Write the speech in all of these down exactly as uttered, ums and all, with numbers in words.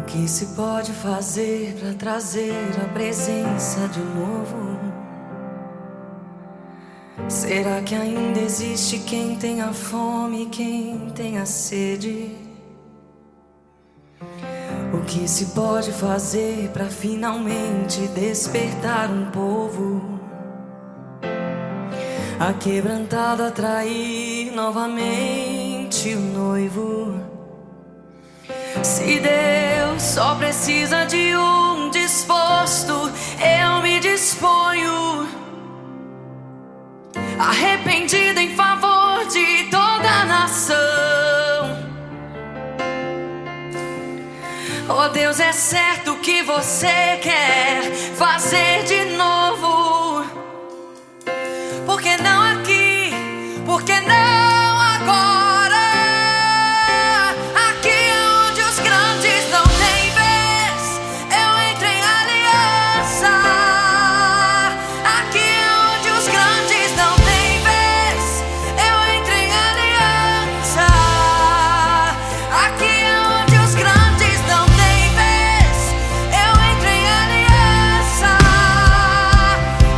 O que se pode fazer para trazer a presença de novo? Será que ainda existe quem tenha fome e quem tenha sede? O que se pode fazer para finalmente despertar um povo aquebrantado, atrair novamente o noivo? Se Deus só precisa de um disposto, eu me disponho, arrependido em favor de toda a nação. Oh Deus, é certo que você quer fazer de novo. Por que não aqui? Por que não agora? Aqui é onde os grandes não têm vez, eu entro em aliança. Aqui é onde os grandes não têm vez, eu entro em aliança. Aqui é onde os grandes não têm vez, eu entro em aliança.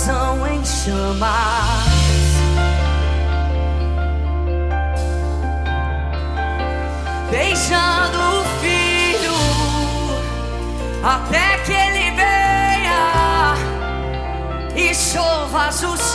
coração em chamas. Beijando o filho até que ele venha e chova o